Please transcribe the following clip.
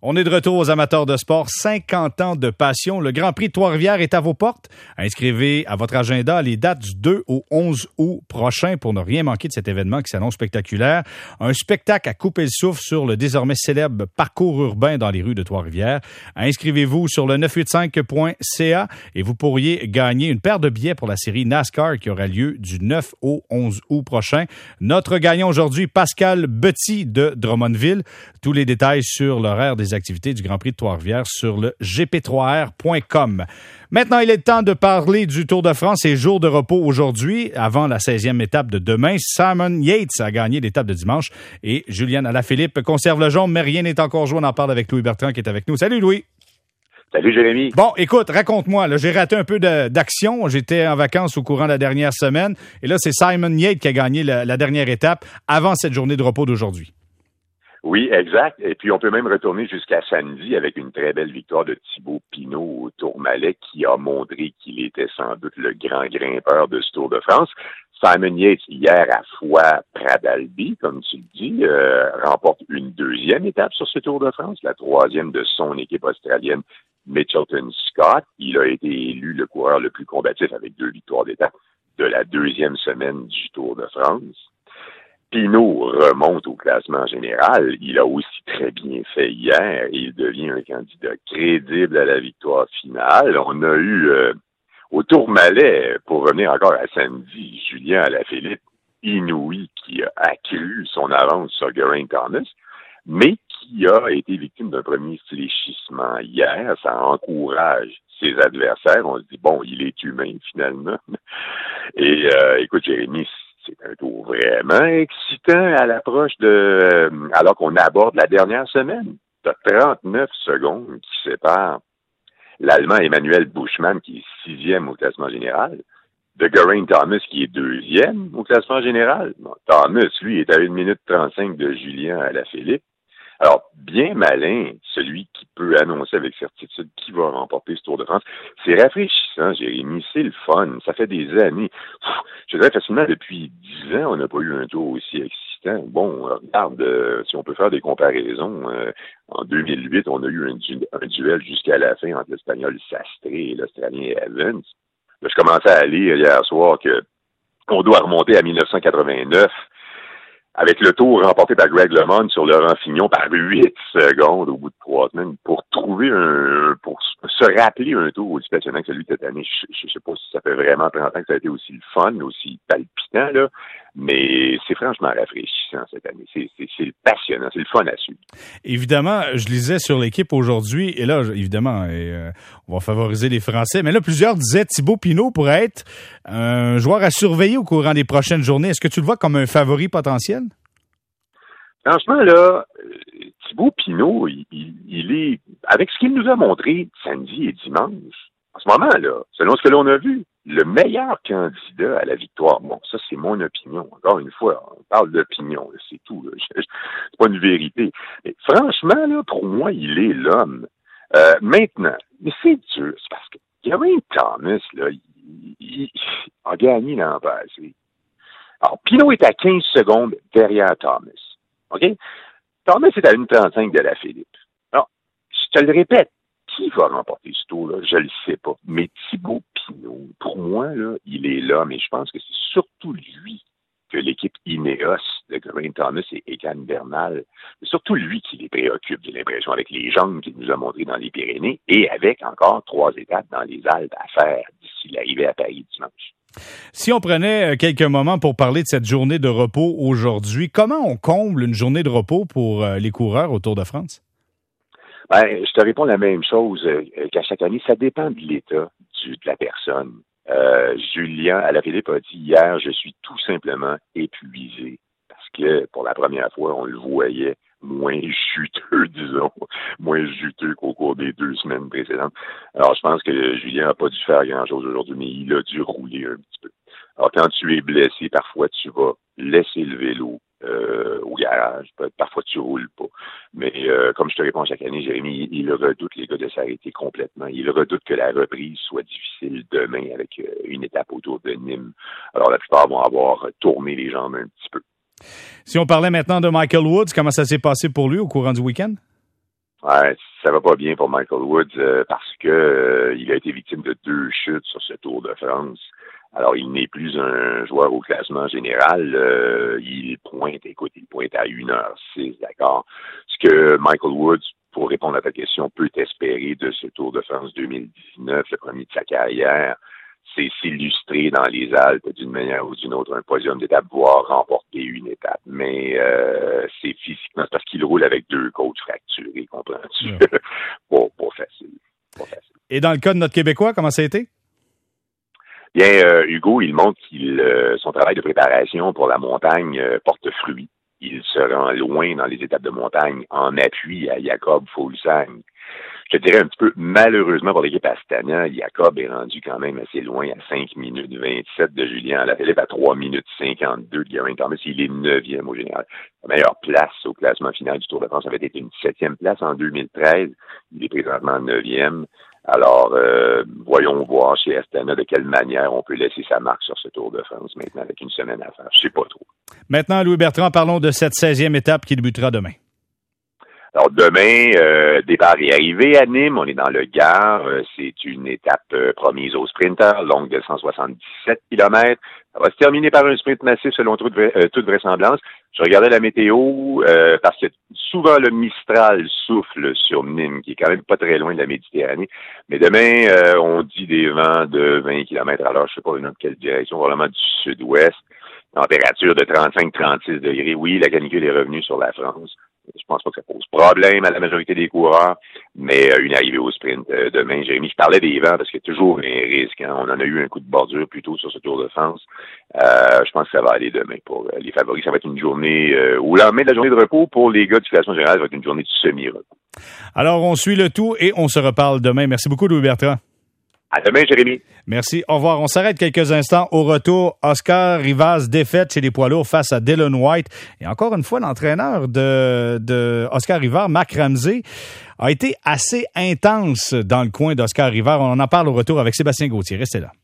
On est de retour aux amateurs de sport. 50 ans de passion. Le Grand Prix de Trois-Rivières est à vos portes. Inscrivez à votre agenda les dates du 2 au 11 août prochain pour ne rien manquer de cet événement qui s'annonce spectaculaire. Un spectacle à couper le souffle sur le désormais célèbre parcours urbain dans les rues de Trois-Rivières. Inscrivez-vous sur le 985.ca et vous pourriez gagner une paire de billets pour la série NASCAR qui aura lieu du 9 au 11 août prochain. Notre gagnant aujourd'hui, Pascal Betty de Drummondville. Tous les détails sur l'horaire des activités du Grand Prix de Trois-Rivières sur le gp3r.com. Maintenant, il est temps de parler du Tour de France et jour de repos aujourd'hui. Avant la 16e étape de demain, Simon Yates a gagné l'étape de dimanche et Julien Alaphilippe conserve le jaune, mais rien n'est encore joué. On en parle avec Louis Bertrand qui est avec nous. Salut Louis! Salut Jérémy. Bon, écoute, raconte-moi. Là, j'ai raté un peu d'action. J'étais en vacances au courant de la dernière semaine. Et là, c'est Simon Yates qui a gagné la dernière étape avant cette journée de repos d'aujourd'hui. Oui, exact. Et puis, on peut même retourner jusqu'à samedi avec une très belle victoire de Thibaut Pinot au Tourmalet qui a montré qu'il était sans doute le grand grimpeur de ce Tour de France. Simon Yates, hier, à Foix-Pradalby, comme tu le dis, remporte une deuxième étape sur ce Tour de France, la troisième de son équipe australienne, Mitchelton Scott. Il a été élu le coureur le plus combatif avec 2 victoires d'étape de la deuxième semaine du Tour de France. Pinot remonte au classement général. Il a aussi très bien fait hier et il devient un candidat crédible à la victoire finale. On a eu au Tourmalet, pour revenir encore à samedi, Julien Alaphilippe, inouï, qui a accru son avance sur Geraint Thomas, mais qui a été victime d'un premier fléchissement hier. Ça encourage ses adversaires. On se dit, bon, il est humain finalement. Et écoute, Jérémy, c'est un tour vraiment excitant à l'approche alors qu'on aborde la dernière semaine. T'as 39 secondes qui séparent l'Allemand Emmanuel Buchmann, qui est 6e au classement général, de Geraint Thomas, qui est 2e au classement général. Bon, Thomas, lui, est à 1 minute 35 de Julien Alaphilippe. Alors, bien malin, celui qui peut annoncer avec certitude qui va remporter ce Tour de France. C'est rafraîchissant, Jérémy, c'est le fun. Ça fait des années. Je dirais facilement, depuis 10 ans, on n'a pas eu un tour aussi excitant. Bon, regarde, si on peut faire des comparaisons, en 2008, on a eu un duel jusqu'à la fin entre l'Espagnol Sastre et l'Australien Evans. Là, je commençais à lire hier soir qu'on doit remonter à 1989, avec le tour remporté par Greg LeMond sur Laurent Fignon par 8 secondes au bout de 3 semaines, pour se rappeler un tour aussi passionnant que celui de cette année. Je sais pas si ça fait vraiment 30 ans que ça a été aussi le fun, aussi palpitant, là, mais c'est franchement rafraîchissant cette année. C'est passionnant, c'est le fun à suivre. Évidemment, je lisais sur l'équipe aujourd'hui, et là, évidemment, on va favoriser les Français, mais là, plusieurs disaient Thibaut Pinot pourrait être un joueur à surveiller au courant des prochaines journées. Est-ce que tu le vois comme un favori potentiel? Franchement, là, Thibaut Pinot, il est, avec ce qu'il nous a montré samedi et dimanche, en ce moment, là, selon ce que l'on a vu, le meilleur candidat à la victoire. Bon, ça, c'est mon opinion. Encore une fois, on parle d'opinion, là, c'est tout. Là. C'est pas une vérité. Mais franchement, là, pour moi, il est l'homme. Maintenant, mais c'est dur. C'est parce que Geraint Thomas, là, il a gagné l'an passé. Alors, Pinot est à 15 secondes derrière Thomas. OK? Thomas est à 1,35 de Alaphilippe. Alors, je te le répète, qui va remporter ce tour-là? Je le sais pas. Mais Thibaut Pinot, pour moi, là, il est là, mais je pense que c'est surtout lui que l'équipe Ineos de Geraint Thomas et Egan Bernal, c'est surtout lui qui les préoccupe, j'ai l'impression, avec les jambes qu'il nous a montrées dans les Pyrénées et avec encore 3 étapes dans les Alpes à faire d'ici l'arrivée à Paris dimanche. Si on prenait quelques moments pour parler de cette journée de repos aujourd'hui, comment on comble une journée de repos pour les coureurs au Tour de France? Ben, je te réponds la même chose qu'à chaque année. Ça dépend de l'état de la personne. Julien Alaphilippe a dit hier, je suis tout simplement épuisé parce que pour la première fois, on le voyait moins juteux, disons, moins juteux qu'au cours des 2 semaines précédentes. Alors, je pense que Julien n'a pas dû faire grand-chose aujourd'hui, mais il a dû rouler un petit peu. Alors, quand tu es blessé, parfois, tu vas laisser le vélo au garage. Parfois, tu roules pas. Mais comme je te réponds chaque année, Jérémy, il redoute, les gars, de s'arrêter complètement. Il redoute que la reprise soit difficile demain avec une étape autour de Nîmes. Alors, la plupart vont avoir tourné les jambes un petit peu. Si on parlait maintenant de Michael Woods, comment ça s'est passé pour lui au courant du week-end? Ouais, ça va pas bien pour Michael Woods parce que il a été victime de 2 chutes sur ce Tour de France. Alors, il n'est plus un joueur au classement général. Il pointe à 1h06, d'accord? Ce que Michael Woods, pour répondre à ta question, peut espérer de ce Tour de France 2019, le premier de sa carrière, c'est s'illustrer dans les Alpes d'une manière ou d'une autre, un podium d'étape, voire remporter une étape. Mais c'est physiquement, c'est parce qu'il roule avec 2 côtes fracturées, comprends-tu? Ouais. Pas facile. Et dans le cas de notre Québécois, comment ça a été? Bien, Hugo, il montre son travail de préparation pour la montagne porte fruit. Il se rend loin dans les étapes de montagne en appui à Jakob Fuglsang. Je te dirais un petit peu, malheureusement pour l'équipe Astana, Jakob est rendu quand même assez loin à 5 minutes 27 de Julien Alaphilippe, à 3 minutes 52 de Geraint Thomas. Il est 9e au général. La meilleure place au classement final du Tour de France avait été une 7e place en 2013. Il est présentement 9e. Alors, voyons voir chez Astana de quelle manière on peut laisser sa marque sur ce Tour de France maintenant avec une semaine à faire. Je sais pas trop. Maintenant, Louis Bertrand, parlons de cette 16e étape qui débutera demain. Alors demain, départ et arrivée à Nîmes, on est dans le Gard. C'est une étape promise aux sprinters, longue de 177 km. Ça va se terminer par un sprint massif selon toute vraisemblance. Je regardais la météo parce que souvent le Mistral souffle sur Nîmes, qui est quand même pas très loin de la Méditerranée. Mais demain, on dit des vents de 20 km à l'heure. Je sais pas dans quelle direction, probablement du sud-ouest. Température de 35-36 degrés. Oui, la canicule est revenue sur la France. Je pense pas que ça pose problème à la majorité des coureurs, mais une arrivée au sprint demain. Jérémy, je parlais des vents parce qu'il y a toujours un risque. Hein. On en a eu un coup de bordure plus tôt sur ce Tour de France. Je pense que ça va aller demain pour les favoris. Ça va être une journée, ou le lendemain de la journée de repos, pour les gars du classement général, ça va être une journée de semi-repos. Alors, on suit le tout et on se reparle demain. Merci beaucoup, Louis Bertrand. À demain, Jérémy. Merci. Au revoir. On s'arrête quelques instants. Au retour, Oscar Rivas défaite chez les poids lourds face à Dylan White. Et encore une fois, l'entraîneur de Oscar Rivas, Marc Ramsey, a été assez intense dans le coin d'Oscar Rivas. On en parle au retour avec Sébastien Gauthier. Restez là.